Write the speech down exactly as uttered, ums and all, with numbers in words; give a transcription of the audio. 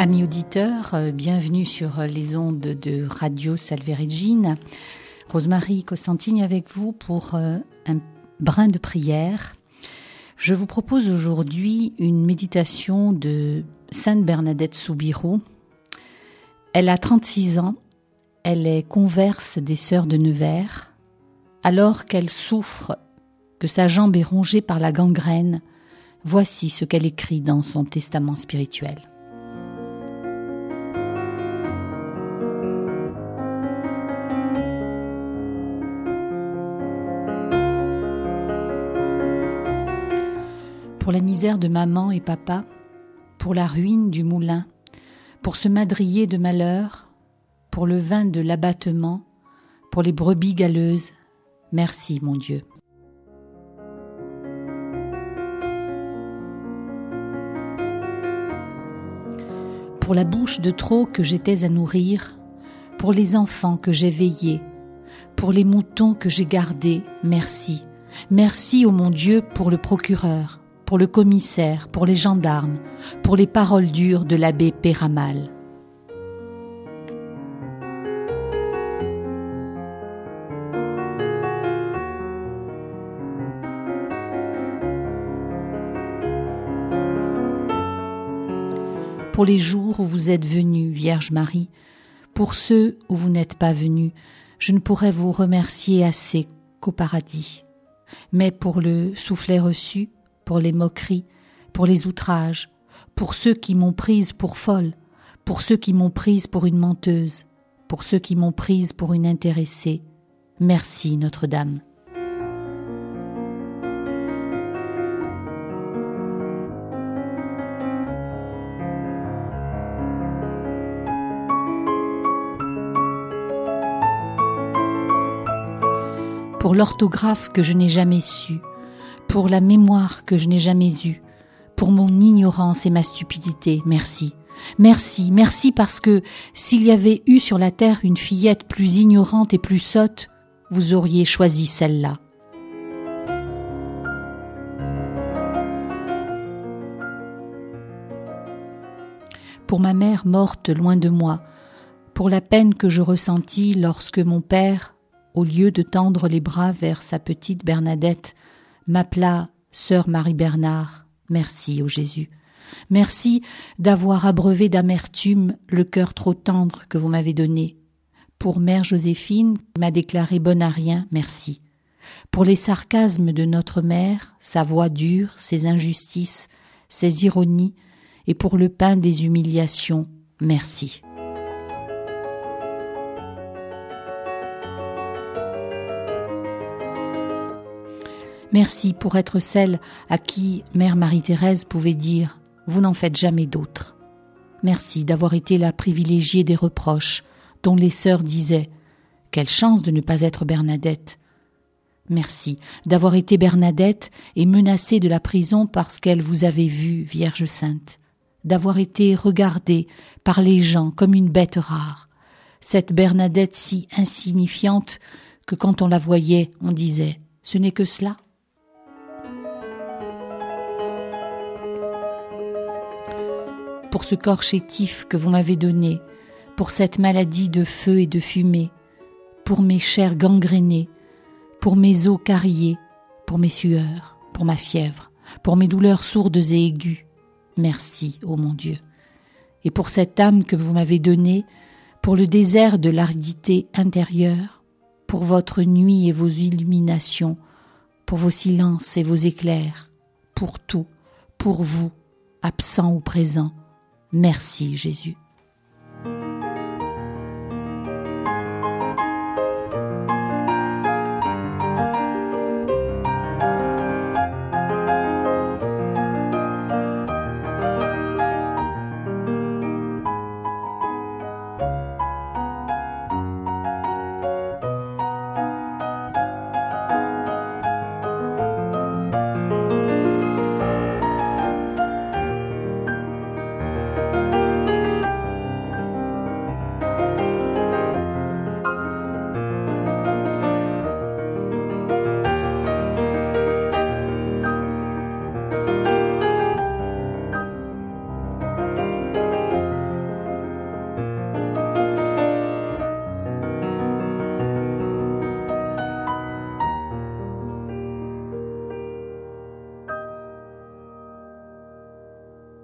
Amis auditeurs, euh, bienvenue sur les ondes de Radio Salve Regina. Rosemarie Costantini avec vous pour euh, un brin de prière. Je vous propose aujourd'hui une méditation de Sainte Bernadette Soubirous. Elle a trente-six ans, elle est converse des Sœurs de Nevers. Alors qu'elle souffre, que sa jambe est rongée par la gangrène, voici ce qu'elle écrit dans son testament spirituel. Pour la misère de maman et papa, pour la ruine du moulin, pour ce madrier de malheur, pour le vin de l'abattement, pour les brebis galeuses, merci mon Dieu. Pour la bouche de trop que j'étais à nourrir, pour les enfants que j'ai veillés, pour les moutons que j'ai gardés, merci. Merci, ô mon Dieu, pour le procureur, pour le commissaire, pour les gendarmes, pour les paroles dures de l'abbé Péramal. Pour les jours où vous êtes venue, Vierge Marie, pour ceux où vous n'êtes pas venus, je ne pourrais vous remercier assez qu'au paradis. Mais pour le soufflet reçu, pour les moqueries, pour les outrages, pour ceux qui m'ont prise pour folle, pour ceux qui m'ont prise pour une menteuse, pour ceux qui m'ont prise pour une intéressée, merci Notre-Dame. Pour l'orthographe que je n'ai jamais su, pour la mémoire que je n'ai jamais eue, pour mon ignorance et ma stupidité, merci. Merci, merci parce que s'il y avait eu sur la terre une fillette plus ignorante et plus sotte, vous auriez choisi celle-là. Pour ma mère morte loin de moi, pour la peine que je ressentis lorsque mon père, au lieu de tendre les bras vers sa petite Bernadette, m'appela Sœur Marie-Bernard, merci ô Jésus. Merci d'avoir abreuvé d'amertume le cœur trop tendre que vous m'avez donné. Pour Mère Joséphine, qui m'a déclaré bonne à rien, merci. Pour les sarcasmes de notre mère, sa voix dure, ses injustices, ses ironies, et pour le pain des humiliations, merci. Merci pour être celle à qui Mère Marie-Thérèse pouvait dire « Vous n'en faites jamais d'autres ». Merci d'avoir été la privilégiée des reproches dont les sœurs disaient « Quelle chance de ne pas être Bernadette ». Merci d'avoir été Bernadette et menacée de la prison parce qu'elle vous avait vue, Vierge Sainte. D'avoir été regardée par les gens comme une bête rare. Cette Bernadette si insignifiante que quand on la voyait, on disait « Ce n'est que cela ». Pour ce corps chétif que vous m'avez donné, pour cette maladie de feu et de fumée, pour mes chairs gangrénées, pour mes os cariés, pour mes sueurs, pour ma fièvre, pour mes douleurs sourdes et aiguës. Merci, ô mon Dieu. Et pour cette âme que vous m'avez donnée, pour le désert de l'aridité intérieure, pour votre nuit et vos illuminations, pour vos silences et vos éclairs, pour tout, pour vous, absent ou présent. Merci Jésus.